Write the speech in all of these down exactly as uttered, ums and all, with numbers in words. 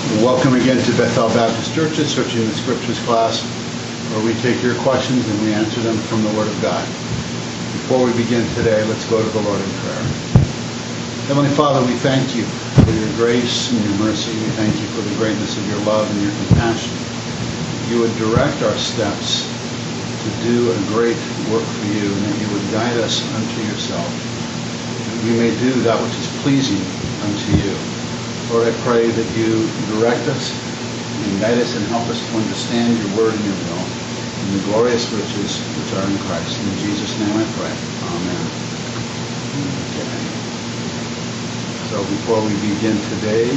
Welcome again to Bethel Baptist Church's Searching the Scriptures class, where we take your questions and we answer them from the Word of God. Before we begin today, let's go to the Lord in prayer. Heavenly Father, we thank you for your grace and your mercy. We thank you for the greatness of your love and your compassion. You would direct our steps to do a great work for you, and that you would guide us unto yourself, that we may do that which is pleasing unto you. Lord, I pray that you direct us and guide us and help us to understand your word and your will and the glorious riches which are in Christ. In Jesus' name I pray. Amen. Okay. So before we begin today,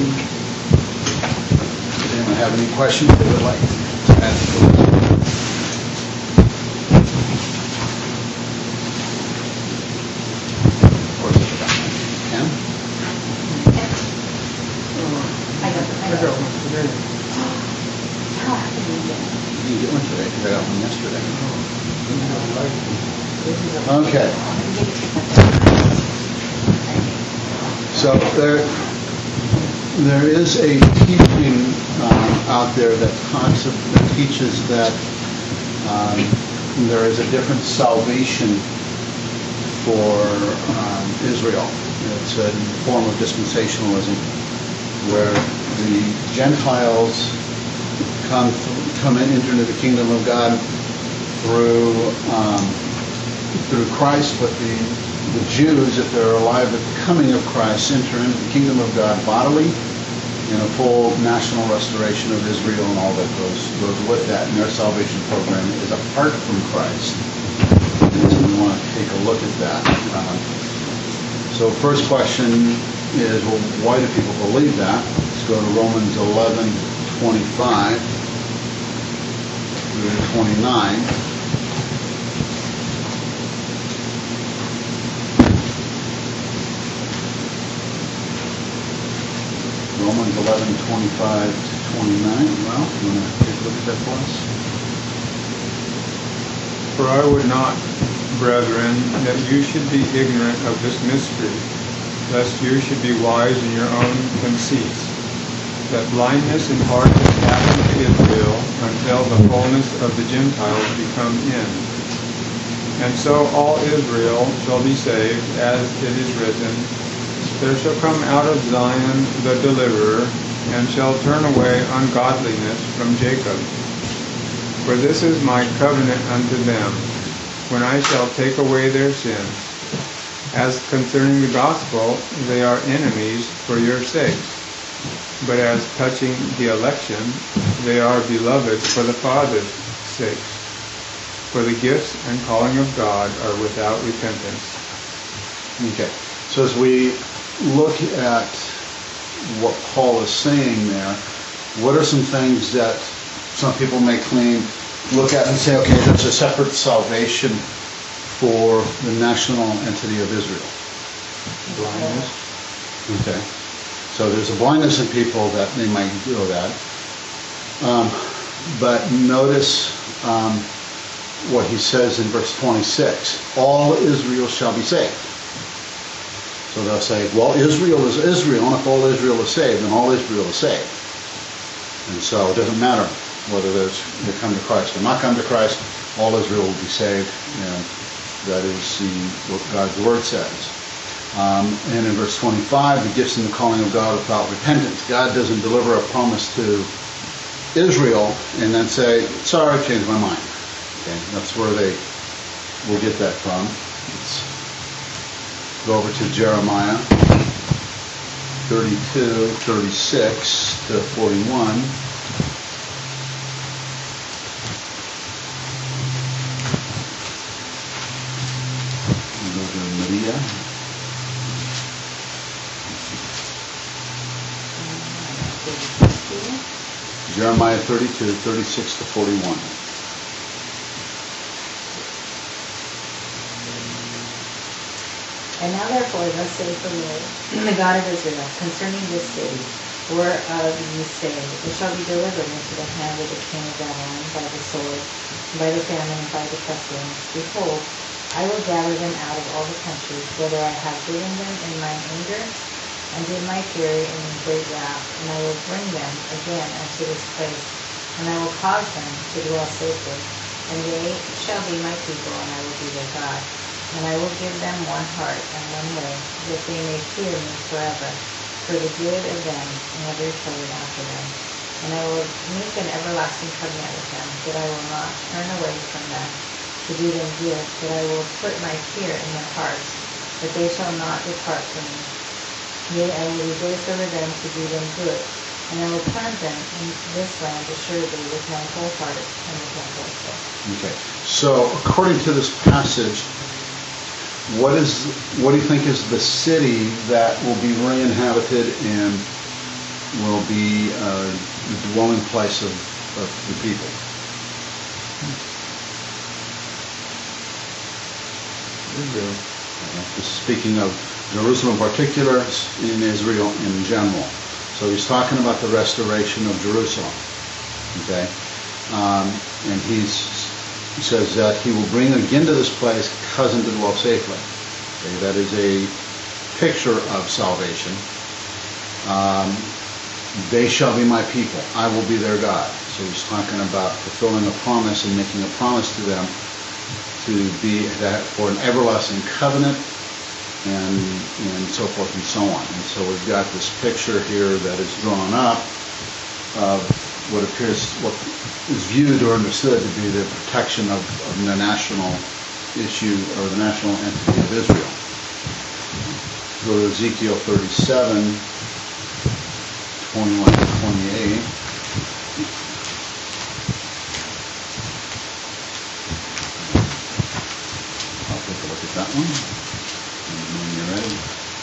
does anyone have any questions they would like to ask? Okay. So there, there is a teaching um, out there that talks of, that teaches that um, there is a different salvation for um, Israel. It's a form of dispensationalism where the Gentiles come come in, enter into the kingdom of God through um, through Christ, but the the Jews, if they're alive at the coming of Christ, enter into the kingdom of God bodily in a full national restoration of Israel and all that goes goes with that. And their salvation program is apart from Christ. And so we want to take a look at that. Uh, so first question is, well, why do people believe that? Let's go to Romans eleven twenty-five through twenty-nine. Romans eleven twenty-five to twenty-nine. Well, you want to take a look at that for us? For I would not, brethren, that you should be ignorant of this mystery, lest you should be wise in your own conceits, that blindness in part has happened to Israel until the fullness of the Gentiles become in. And so all Israel shall be saved, as it is written, there shall come out of Zion the deliverer, and shall turn away ungodliness from Jacob. For this is my covenant unto them, when I shall take away their sins. As concerning the gospel, they are enemies for your sakes. But as touching the election, they are beloved for the Father's sake. For the gifts and calling of God are without repentance. Okay. So as we look at what Paul is saying there, what are some things that some people may claim, look at and say, okay, there's a separate salvation for the national entity of Israel? Blindness. Okay. So there's a blindness in people that they might do that. Um, but notice um, what he says in verse twenty-six. All Israel shall be saved. So they'll say, well, Israel is Israel, and if all Israel is saved, then all Israel is saved. And so it doesn't matter whether there's, they come to Christ or not come to Christ, all Israel will be saved. And that is the, what God's Word says. Um, and in verse twenty-five, the gifts and the calling of God without repentance. God doesn't deliver a promise to Israel and then say, sorry, I changed my mind. Okay, that's where they will get that from. It's, go over to Jeremiah thirty-two, thirty-six to forty-one. And go to Medea. Jeremiah thirty-two, thirty-six to forty-one. And now therefore, thus saith the Lord, the God of Israel, concerning this city, whereof ye say, it shall be delivered into the hand of the king of Babylon by the sword, by the famine, and by the pestilence. Behold, I will gather them out of all the countries, whither I have driven them in mine anger, and did my fury in great wrath, and I will bring them again unto this place, and I will cause them to dwell safely, and they shall be my people, and I will be their God. And I will give them one heart and one way, that they may fear me forever, for the good of them and of their children after them. And I will make an everlasting covenant with them, that I will not turn away from them to do them good, that I will put my fear in their hearts, that they shall not depart from me. Yea, I will rejoice over them to do them good, and I will plant them in this land assuredly with my whole heart and with my whole soul. Okay. So, according to this passage, what is what do you think is the city that will be re-inhabited and will be uh, the dwelling place of, of the people? Israel. Uh, this is speaking of Jerusalem in particular, in Israel in general. So he's talking about the restoration of Jerusalem. Okay, um, and he's he says that he will bring again to this place cousin to dwell safely. Okay, that is a picture of salvation. Um, they shall be my people. I will be their God. So he's talking about fulfilling a promise and making a promise to them to be that for an everlasting covenant, and and so forth and so on. And so we've got this picture here that is drawn up of what appears, what is viewed or understood to be the protection of, of the national issue or the national entity of Israel. Go to Ezekiel thirty-seven, twenty-one to twenty-eight. I'll take a look at that one. When you're ready.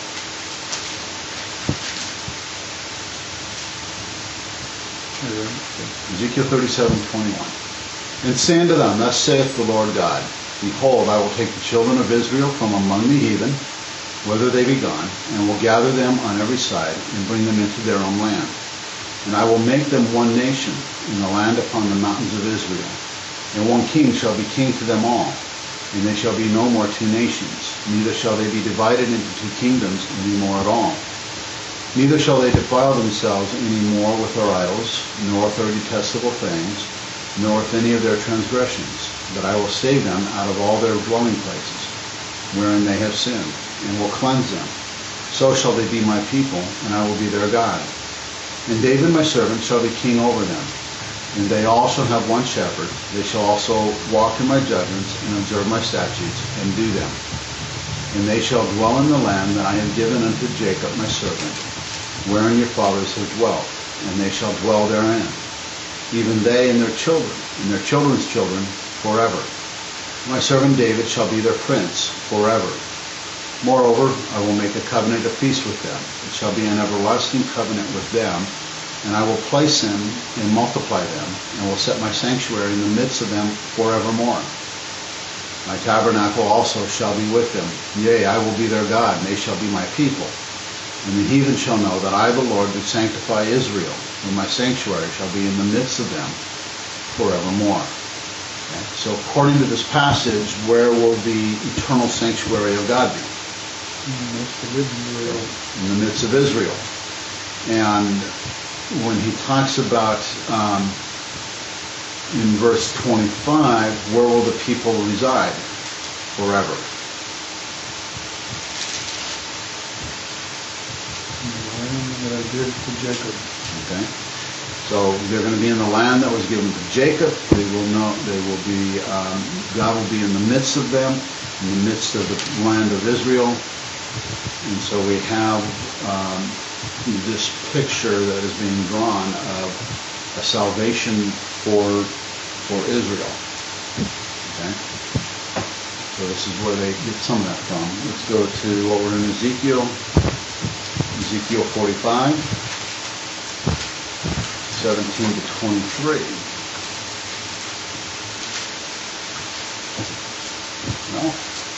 Ezekiel thirty-seven, twenty-one. And say unto them, thus saith the Lord God, Behold, I will take the children of Israel from among the heathen, whither they be gone, and will gather them on every side, and bring them into their own land. And I will make them one nation in the land upon the mountains of Israel. And one king shall be king to them all. And they shall be no more two nations, neither shall they be divided into two kingdoms any more at all. Neither shall they defile themselves any more with their idols, nor with their detestable things, nor with any of their transgressions. But I will save them out of all their dwelling places, wherein they have sinned, and will cleanse them. So shall they be my people, and I will be their God. And David my servant shall be king over them. And they all shall have one shepherd. They shall also walk in my judgments, and observe my statutes, and do them. And they shall dwell in the land that I have given unto Jacob my servant, wherein your fathers have dwelt, and they shall dwell therein, even they and their children, and their children's children, forever. My servant David shall be their prince forever. Moreover, I will make a covenant of peace with them. It shall be an everlasting covenant with them, and I will place them and multiply them, and will set my sanctuary in the midst of them forevermore. My tabernacle also shall be with them. Yea, I will be their God, and they shall be my people. And the heathen shall know that I, the Lord, do sanctify Israel, and my sanctuary shall be in the midst of them forevermore. Okay. So according to this passage, where will the eternal sanctuary of God be? In the midst of Israel. And when he talks about um, in verse twenty-five, where will the people reside forever? The land that I give to Jacob. Okay. So they're going to be in the land that was given to Jacob. They will know. They will be. Um, God will be in the midst of them, in the midst of the land of Israel. And so we have um, this picture that is being drawn of a salvation for for Israel. Okay. So this is where they get some of that from. Let's go to what we're in Ezekiel. Ezekiel forty-five, seventeen to twenty-three. No.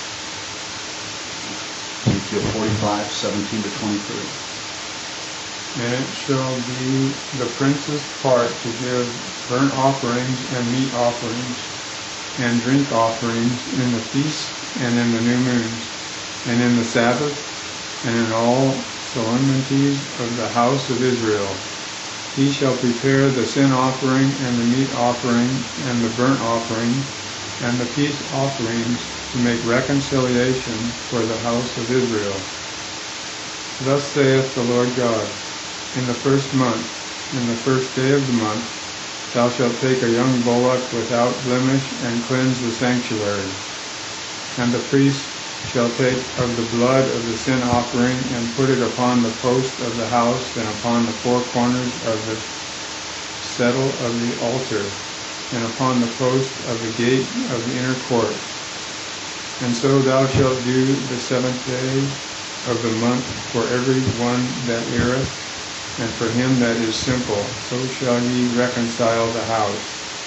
Ezekiel forty-five, seventeen to twenty-three. And it shall be the prince's part to give burnt offerings and meat offerings and drink offerings in the feast and in the new moons and in the Sabbath and in all solemnities of the house of Israel. He shall prepare the sin offering and the meat offering and the burnt offering and the peace offerings to make reconciliation for the house of Israel. Thus saith the Lord God, in the first month, in the first day of the month, thou shalt take a young bullock without blemish and cleanse the sanctuary. And the priest shall take of the blood of the sin offering and put it upon the post of the house and upon the four corners of the settle of the altar and upon the post of the gate of the inner court. And so thou shalt do the seventh day of the month for every one that erreth, and for him that is simple, so shall ye reconcile the house.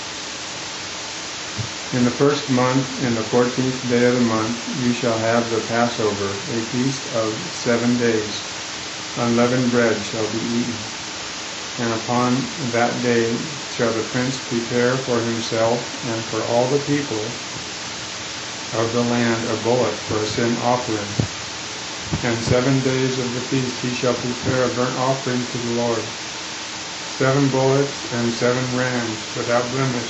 In the first month, in the fourteenth day of the month, you shall have the Passover, a feast of seven days. Unleavened bread shall be eaten. And upon that day shall the prince prepare for himself and for all the people of the land a bullock for a sin offering. And seven days of the feast he shall prepare a burnt offering to the Lord. Seven bullocks and seven rams without blemish,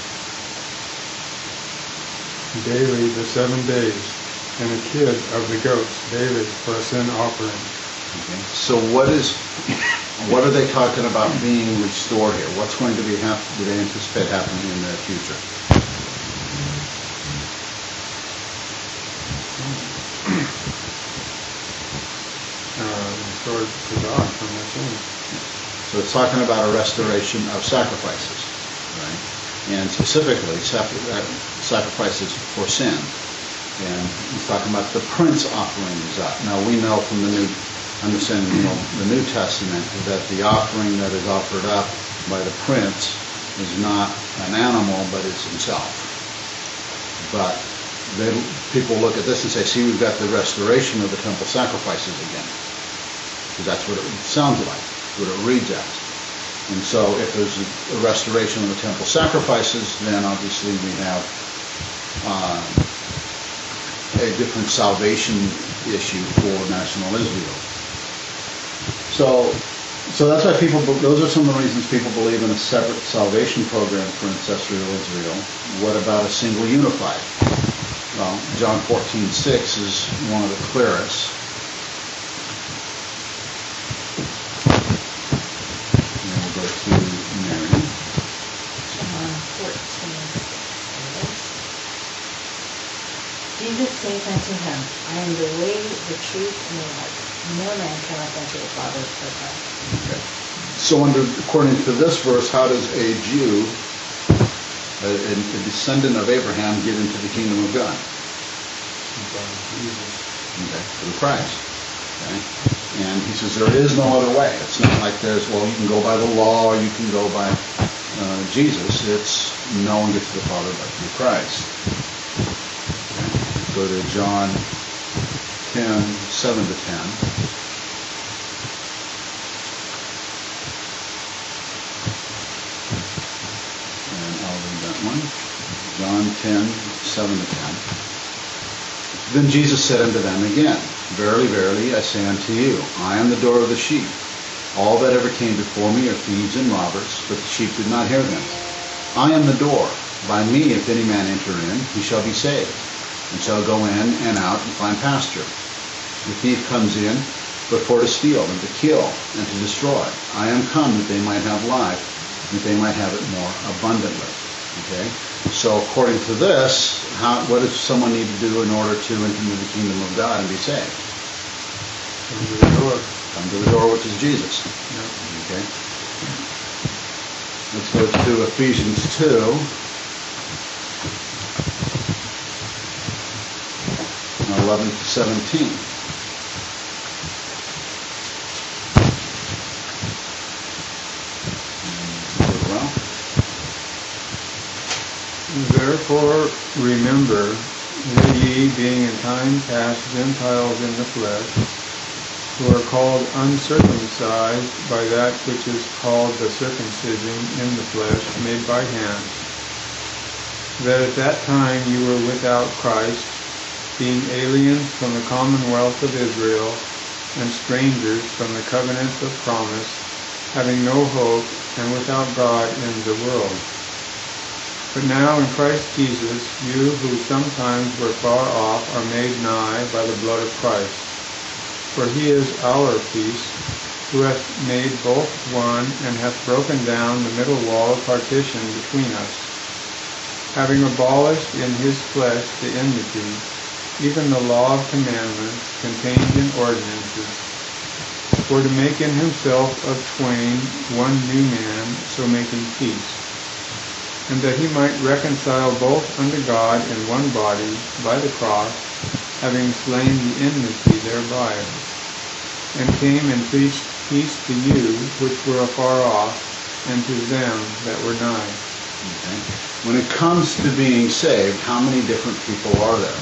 daily the seven days, and a kid of the goats daily for a sin offering. Okay. So what is, what are they talking about being restored here? What's going to be hap- do they anticipate happening in the future? Uh, restored to God from their sins. So it's talking about a restoration of sacrifices, right? And specifically sacri- uh, sacrifices for sin. And he's talking about the prince offering is up. Now we know from the New, understanding, you know, the New Testament that the offering that is offered up by the prince is not an animal, but it's himself. But they, people look at this and say, see, we've got the restoration of the temple sacrifices again. Because that's what it sounds like, what it reads as. And so if there's a, a restoration of the temple sacrifices, then obviously we have uh, a different salvation issue for national Israel. So, so that's why people, those are some of the reasons people believe in a separate salvation program for ancestral Israel. What about a single unified? Well, John fourteen six is one of the clearest. And we'll go to Mary. John fourteen. Jesus saith unto him, I am the way, the truth, and the life. No man cometh unto the Father but by me. Okay. So under, according to this verse, how does a Jew, a, a descendant of Abraham, get into the kingdom of God? Okay, through Christ. Okay? And he says there is no other way. It's not like there's, well, you can go by the law or you can go by uh, Jesus. It's no one gets to the Father but through Christ. Okay. Go to John ten, seven to ten. And I'll read that one. John ten, seven to ten. Then Jesus said unto them again, Verily, verily, I say unto you, I am the door of the sheep. All that ever came before me are thieves and robbers, but the sheep did not hear them. I am the door. By me, if any man enter in, he shall be saved, and shall go in and out and find pasture. The thief comes in, but for to steal and to kill and to destroy. I am come that they might have life, that they might have it more abundantly. Okay? So according to this, how, what does someone need to do in order to enter into the kingdom of God and be saved? Come to the door. Come to the door, which is Jesus. Yeah. Okay? Let's go to Ephesians two. eleven to seventeen. Well. Therefore remember that ye, being in time past Gentiles in the flesh, who are called uncircumcised by that which is called the circumcision in the flesh made by hands, that at that time you were without Christ, being aliens from the commonwealth of Israel, and strangers from the covenants of promise, having no hope and without God in the world. But now in Christ Jesus, you who sometimes were far off are made nigh by the blood of Christ. For he is our peace, who hath made both one, and hath broken down the middle wall of partition between us, having abolished in his flesh the enmity, even the law of commandments contained in ordinances, for to make in himself of twain one new man, so making peace, and that he might reconcile both unto God in one body by the cross, having slain the enmity thereby, and came and preached peace to you which were afar off, and to them that were nigh. Okay. When it comes to being saved, how many different people are there?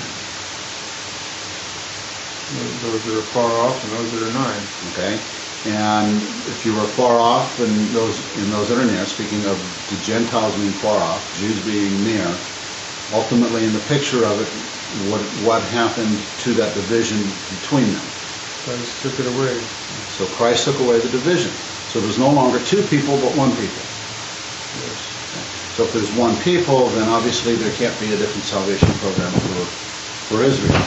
Those that are far off and those that are nigh. Okay. And if you were far off, and those and those that are near, speaking of the Gentiles being far off, Jews being near, ultimately in the picture of it, what what happened to that division between them? Christ took it away. So Christ took away the division. So there's no longer two people, but one people. Yes. So if there's one people, then obviously there can't be a different salvation program for for Israel.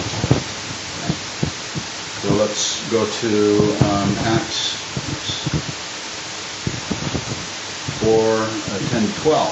So let's go to um, Acts four, uh, ten, twelve.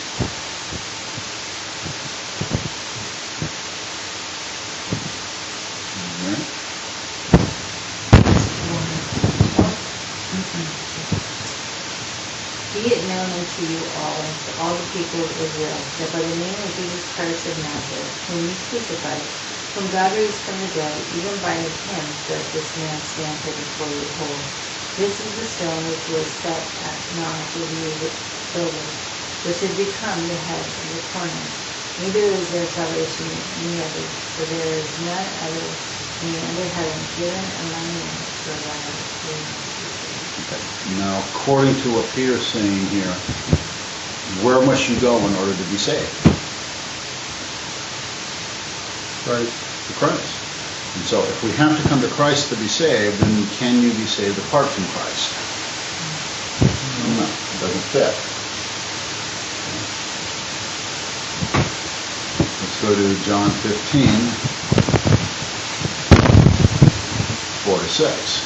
Be it known unto you all, and to all the people of Israel, that by the name of Jesus Christ of Nazareth, whom you crucified, whom God raised from the dead, even by him does this man stand here before you whole. This is the stone which was set at naught of you builders, which has become the head of the corner. Neither is there salvation in any other, for there is none other in the under heaven given among men whereby we must be saved. Now, according to what Peter's saying here, where must you go in order to be saved? Christ. To Christ. And so if we have to come to Christ to be saved, then can you be saved apart from Christ? No, it doesn't fit. Let's go to John fifteen, four to six.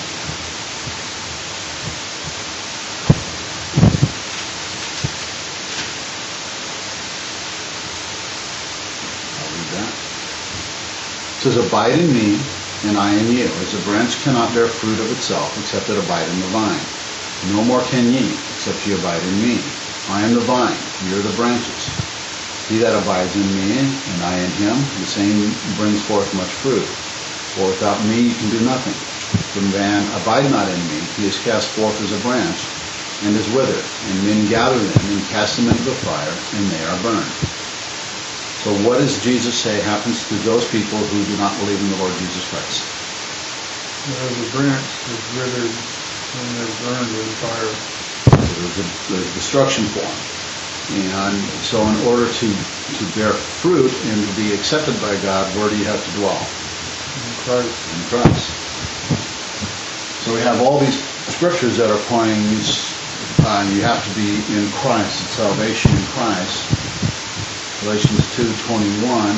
It says, abide in me, and I in you, as a branch cannot bear fruit of itself, except it abide in the vine. No more can ye, except ye abide in me. I am the vine, ye are the branches. He that abides in me, and I in him, the same brings forth much fruit. For without me ye can do nothing. If a man abide not in me, he is cast forth as a branch, and is withered, and men gather them, and cast them into the fire, and they are burned. So what does Jesus say happens to those people who do not believe in the Lord Jesus Christ? Well, the branch is withered and they're burned with fire. There's, a, there's destruction for them. And so in order to, to bear fruit and to be accepted by God, where do you have to dwell? In Christ. In Christ. So we have all these scriptures that are pointing, uh, you have to be in Christ, and salvation in Christ. Galatians two twenty-one.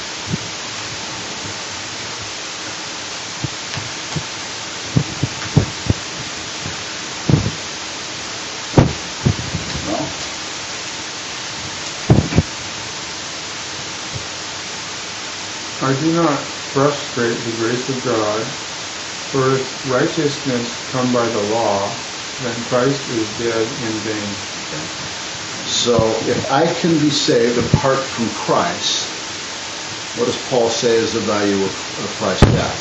Well, I do not frustrate the grace of God, for if righteousness come by the law, then Christ is dead in vain. so if I can be saved apart from Christ, what does Paul say is the value of, of Christ's death?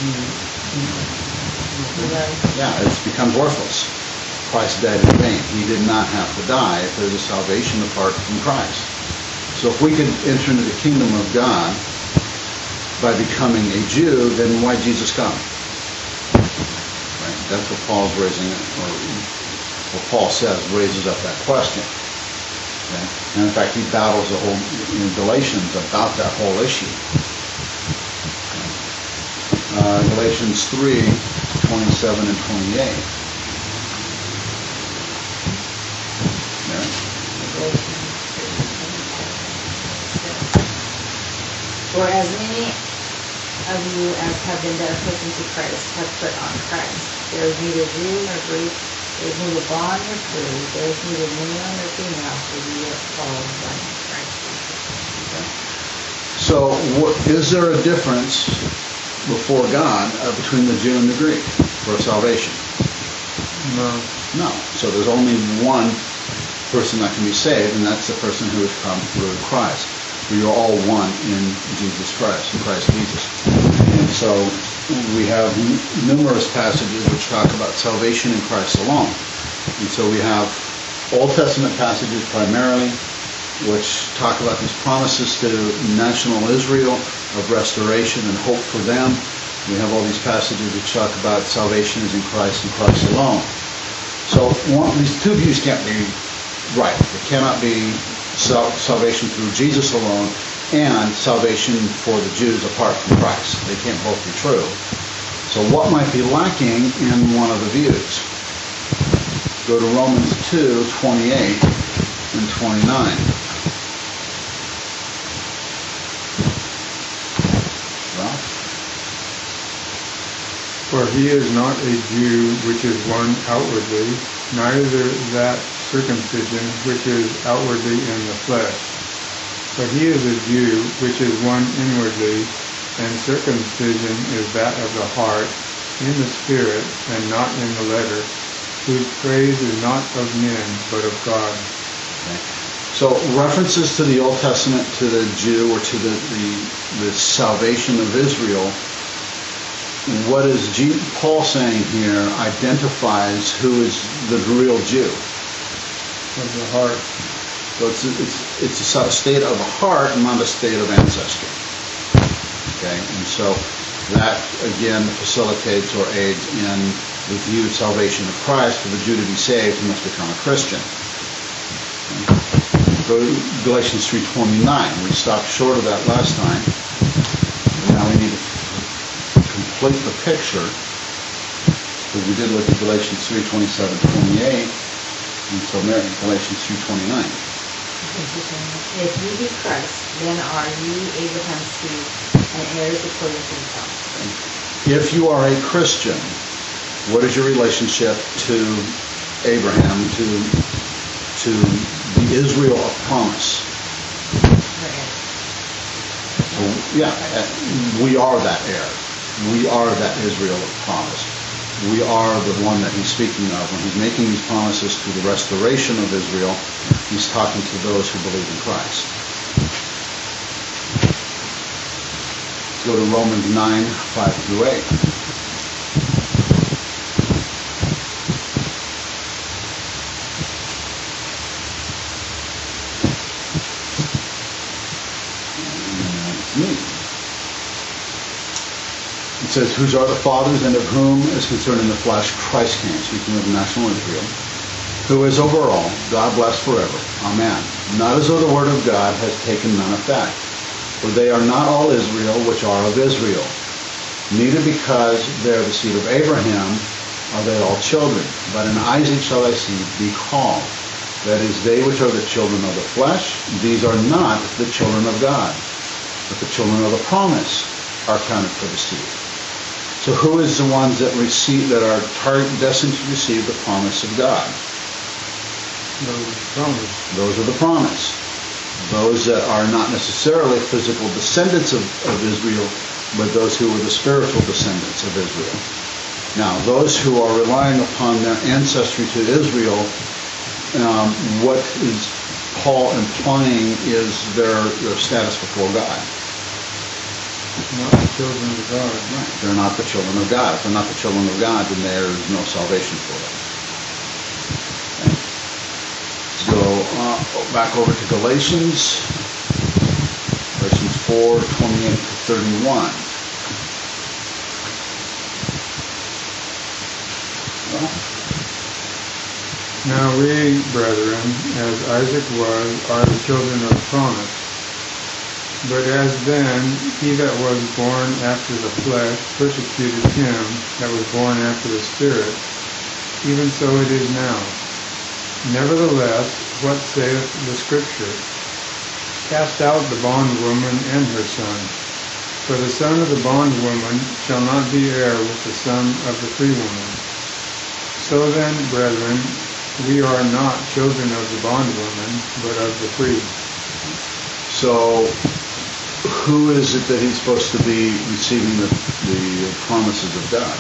Right. Yeah, it becomes worthless. Christ died in vain. He did not have to die if there's a salvation apart from Christ. So if we could enter into the kingdom of God by becoming a Jew, then why Jesus come? Right? That's what Paul's raising, or what Paul says raises up that question. Okay? And in fact, he battles the whole in Galatians about that whole issue. Uh, Galatians three. twenty-seven and twenty-eight. Mary? For as many of you as have been dedicated to Christ have put on Christ. There is neither Jew nor Greek, there is neither bond nor free, there is neither male nor female, for you are all one in Christ Jesus. So, what, is there a difference before God uh, between the Jew and the Greek for salvation? No. No. So there's only one person that can be saved, and that's the person who has come through Christ. We are all one in Jesus Christ, in Christ Jesus. And so we have n- numerous passages which talk about salvation in Christ alone. And so we have Old Testament passages primarily, which talk about these promises to national Israel of restoration and hope for them. We have all these passages which talk about salvation is in Christ and Christ alone. So one, these two views can't be right. It cannot be sal- salvation through Jesus alone and salvation for the Jews apart from Christ. They can't both be true. So what might be lacking in one of the views? Go to Romans two, twenty-eight and twenty-nine. Well, For he is not a Jew which is one outwardly, neither that circumcision which is outwardly in the flesh. But he is a Jew which is one inwardly, and circumcision is that of the heart, in the spirit, and not in the letter, whose praise is not of men, but of God. okay. So references to the Old Testament, to the Jew, or to the, the, the salvation of Israel, what is G- Paul saying here identifies who is the real Jew. Of the heart. So it's, it's, it's a sort of state of heart, not a state of ancestry. Okay, and so that, again, facilitates or aids in the view of salvation of Christ. For the Jew to be saved, he must become a Christian. Okay. Go to Galatians three twenty-nine. We stopped short of that last time. Now we need to complete the picture. Because we did look at Galatians three twenty-seven, twenty-eight. And so Mary, Galatians three twenty-nine. If you be Christ, then are you Abraham's seed and heirs according to the promise. If you are a Christian, what is your relationship to Abraham, to to the Israel of promise? So, yeah, uh, we are that heir. We are that Israel of promise. We are the one that he's speaking of. When he's making these promises to the restoration of Israel, he's talking to those who believe in Christ. Let's go to Romans nine, five through eight. Me. It says, whose are the fathers, and of whom, as concerning the flesh, Christ came, speaking of national Israel, who is over all, God blessed forever. Amen. Not as though the word of God has taken none effect. For they are not all Israel which are of Israel. Neither because they are the seed of Abraham are they all children. But in Isaac shall thy seed be called. That is, they which are the children of the flesh, these are not the children of God. But the children of the promise are counted for the seed. So who is the ones that receive, that are tar- destined to receive the promise of God? Those promise. Those are the promise. Those that are not necessarily physical descendants of, of Israel, but those who are the spiritual descendants of Israel. Now, those who are relying upon their ancestry to Israel, um, what is Paul implying is their, their status before God. Not the children of God. Right. They're not the children of God. If they're not the children of God, then there is no salvation for them. Okay. Let's go uh, back over to Galatians, Galatians four, twenty-eight to thirty-one. Well, Now we, brethren, as Isaac was, are the children of promise. But as then he that was born after the flesh persecuted him that was born after the Spirit, even so it is now. Nevertheless, what saith the Scripture? Cast out the bondwoman and her son. For the son of the bondwoman shall not be heir with the son of the free woman. So then, brethren, we are not children of the bondwoman, but of the free. So, who is it that he's supposed to be receiving the, the promises of God?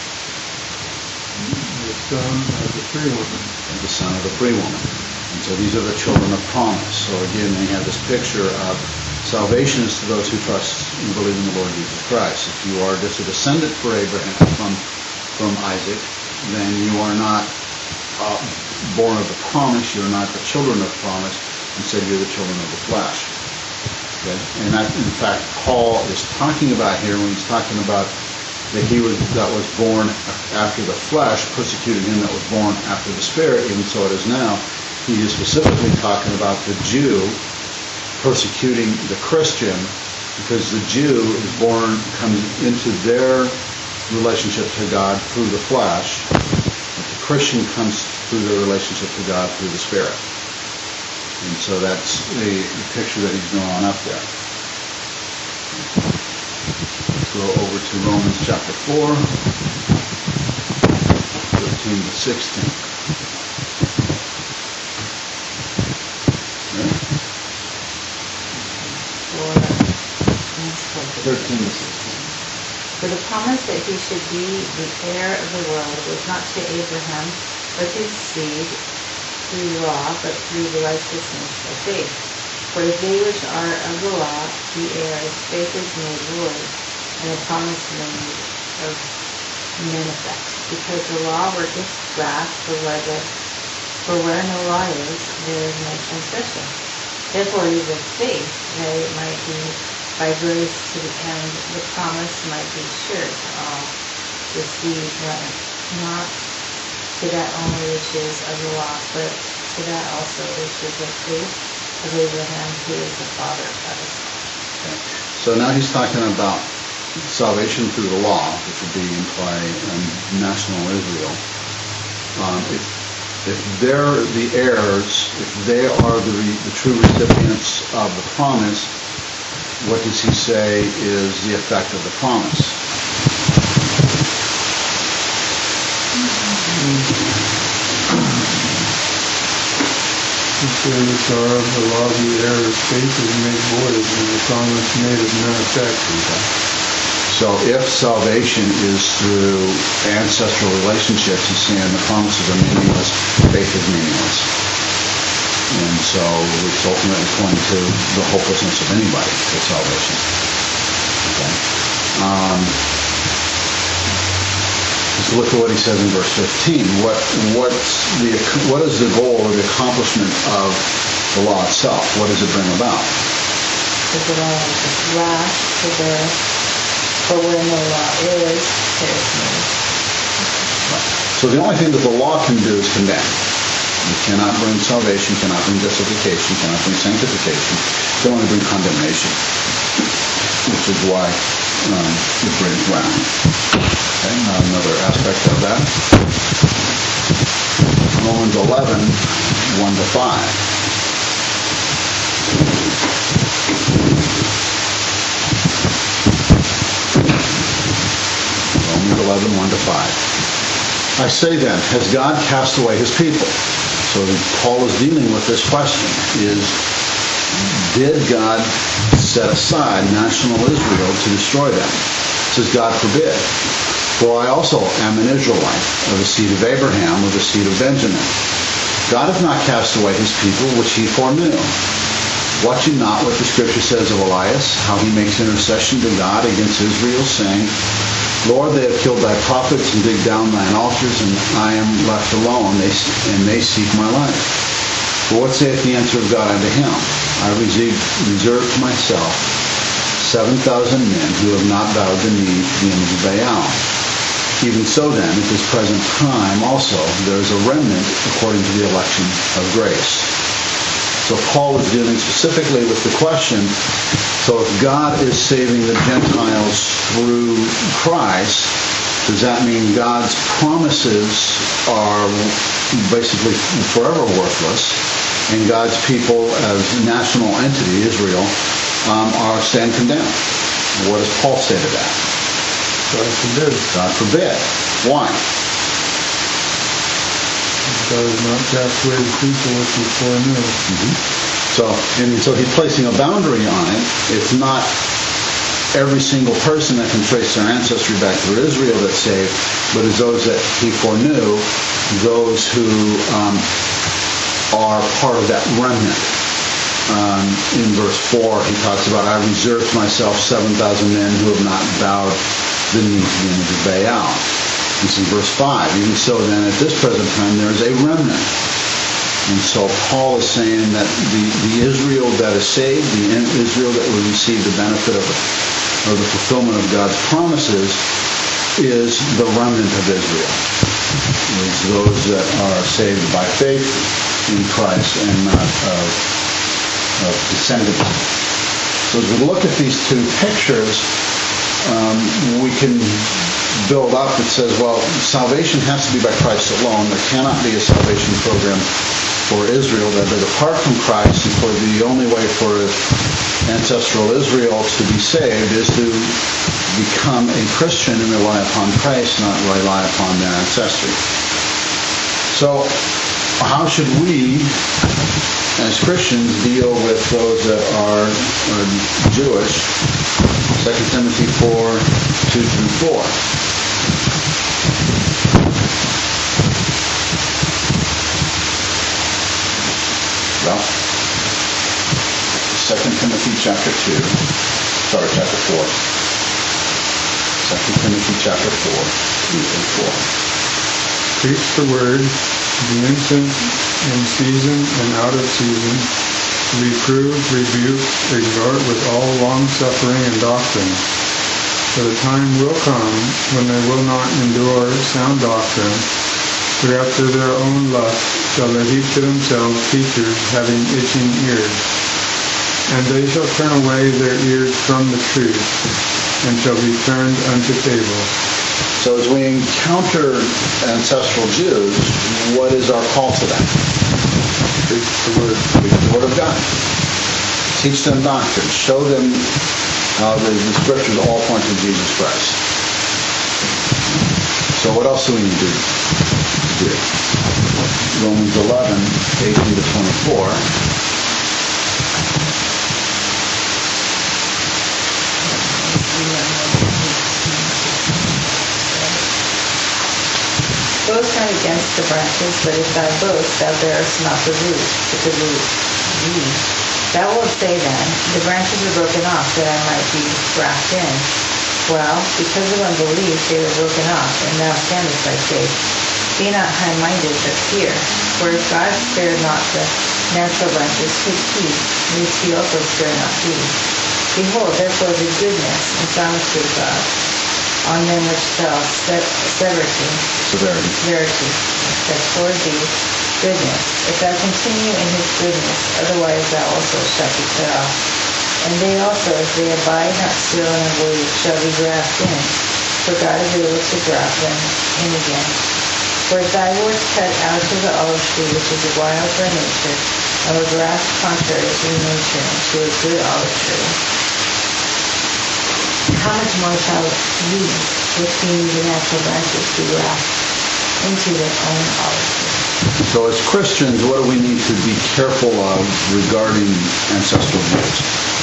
The son of the free woman. The son of the free woman. And so these are the children of promise. So again, they have this picture of salvation is to those who trust and believe in the Lord Jesus Christ. If you are just a descendant for Abraham from, from Isaac, then you are not uh, born of the promise, you're not the children of promise, instead you're the children of the flesh. Okay? And that, in fact, Paul is talking about here when he's talking about that he was that was born after the flesh persecuted him that was born after the Spirit, even so it is now. He is specifically talking about the Jew persecuting the Christian, because the Jew is born, comes into their relationship to God through the flesh, but the Christian comes through their relationship to God through the Spirit. And so that's the, the picture that he's drawing up there. Let's go over to Romans chapter four, thirteen to sixteen. thirteen to sixteen. For the promise that he should be the heir of the world was not to Abraham, but to his seed through law, but through the righteousness of faith. For if they which are of the law be heirs, faith is made void, and the promise made of manifest. Because the law worketh wrath, for where, the, for where no law is, there is no transgression. Therefore it is of faith that it might be by grace to the end the promise might be sure to all the seed, not to that only which is of the law, but to that also which is of faith of Abraham, who is the father of us. Okay. So now he's talking about salvation through the law, which would be imply um, national Israel. Um, if if they're the heirs, if they are the, the true recipients of the promise, what does he say is the effect of the promise? He says, which are of the law, the heirs, faith is made void, and the promise made of none effect. So if salvation is through ancestral relationships, he's saying the promises are meaningless, faith is meaningless. And so it's ultimately pointing to the hopelessness of anybody with salvation. Okay. Um, let's look at what he says in verse fifteen. What what's the what is the goal or the accomplishment of the law itself? What does it bring about? For the law is wrath, for the for where no law is, there is no. So the only thing that the law can do is condemn. You cannot bring salvation, cannot bring justification, cannot bring sanctification. It can only bring condemnation, which is why um, it brings wrath. Okay, now another aspect of that. Romans eleven, one to five. Romans eleven, one to five. I say then, has God cast away his people? So Paul is dealing with this question, is did God set aside national Israel to destroy them? It says, God forbid. For I also am an Israelite, of the seed of Abraham, of the seed of Benjamin. God hath not cast away his people, which he foreknew. Watch ye not what the Scripture says of Elias, how he makes intercession to God against Israel, saying, Lord, they have killed thy prophets and digged down thine altars, and I am left alone, they, and they seek my life. For what saith the answer of God unto him? I reserve, reserve to myself seven thousand men who have not bowed the knee to the image of Baal. Even so then, at this present time also, there is a remnant according to the election of grace. So Paul is dealing specifically with the question, so if God is saving the Gentiles through Christ, does that mean God's promises are basically forever worthless, and God's people as national entity, Israel, um, are stand condemned? What does Paul say to that? God forbid. God forbid. Why? God is not cast away the people which he foreknew. Mm-hmm. So, and so he's placing a boundary on it. It's not every single person that can trace their ancestry back to Israel that's saved, but it's those that he foreknew, those who um, are part of that remnant. Um, in verse four, he talks about, I reserved myself seven thousand men who have not bowed the knee to the image of Baal. It's in verse five. Even so then, at this present time, there is a remnant. And so Paul is saying that the, the Israel that is saved, the Israel that will receive the benefit of, of the fulfillment of God's promises, is the remnant of Israel. It's those that are saved by faith in Christ and not of, of descendants. So as we look at these two pictures, um, we can build up that says, well, salvation has to be by Christ alone. There cannot be a salvation program for Israel that is apart from Christ, and for the only way for ancestral Israel to be saved is to become a Christian and rely upon Christ, not rely upon their ancestry. So how should we, as Christians, deal with those that are, are Jewish? Second Timothy four, two through four. Well, Second Timothy chapter two, sorry, chapter four. Second Timothy chapter four, two and four. Preach the word, be instant in season and out of season, reprove, rebuke, exhort with all long-suffering and doctrine. For the time will come when they will not endure sound doctrine, but after their own lust shall they heap to themselves teachers having itching ears. And they shall turn away their ears from the truth, and shall be turned unto fables. So as we encounter ancestral Jews, what is our call to them? Preach the word, preach the word of God. Teach them doctrine. Show them how the, the scriptures all point to Jesus Christ. So what else do we need to do? Romans eleven, eighteen to twenty-four. Boast not against the branches, but if thou boast, thou bearest not the root, but the root thee. Thou wilt say then, the branches are broken off, that I might be grafted in. Well, because of unbelief they were broken off, and thou standest by faith. Be not high-minded, but fear. For if God spared not the natural branches, take heed, lest he also spare not thee. Behold, therefore the goodness and soundness of God on them which fell severity, Severity. severity, that for thee goodness, if thou continue in his goodness, otherwise thou also shalt be cut off. And they also, if they abide not still in unbelief, shall be grafted in, for God is able to graft them in again. For if thou wert cut out of the olive tree, which is wild by nature, and were grafted contrary to nature into a good olive tree, how much more shall we, which being the natural branches, be grafted into their own olive tree? So as Christians, what do we need to be careful of regarding ancestral Jews?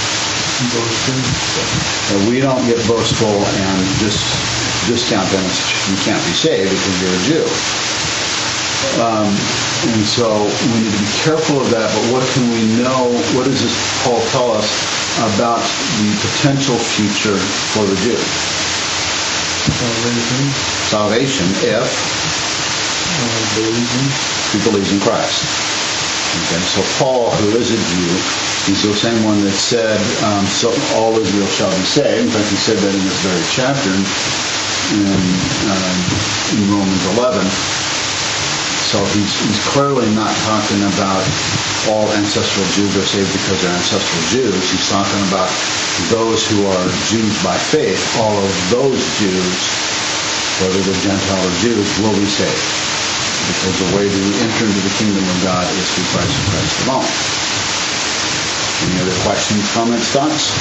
That we don't get boastful and just discount them as you can't be saved because you're a Jew. Um, and so we need to be careful of that, but what can we know, what does this Paul tell us about the potential future for the Jew? Salvation. Salvation if Uh, believing. he believes in Christ. Okay, so Paul, who is a Jew, he's the same one that said, um, so all Israel shall be saved. In fact, he said that in this very chapter in, in, um, in Romans eleven. So he's, he's clearly not talking about all ancestral Jews are saved because they're ancestral Jews. He's talking about those who are Jews by faith. All of those Jews, whether they're Gentile or Jews, will be saved. Because the way to enter into the kingdom of God is through Christ and Christ alone. Any other questions, comments, thoughts?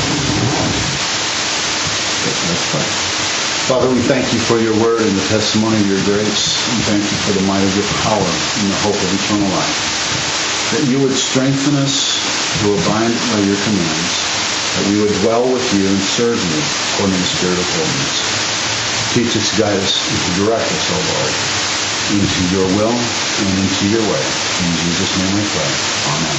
Let's pray. Father, we thank you for your word and the testimony of your grace. We thank you for the might of your power and the hope of eternal life. That you would strengthen us to abide by your commands. That we would dwell with you and serve you according to the Spirit of holiness. Teach us, guide us, and to direct us, O Lord, into your will and into your way. In Jesus' name we pray. Amen.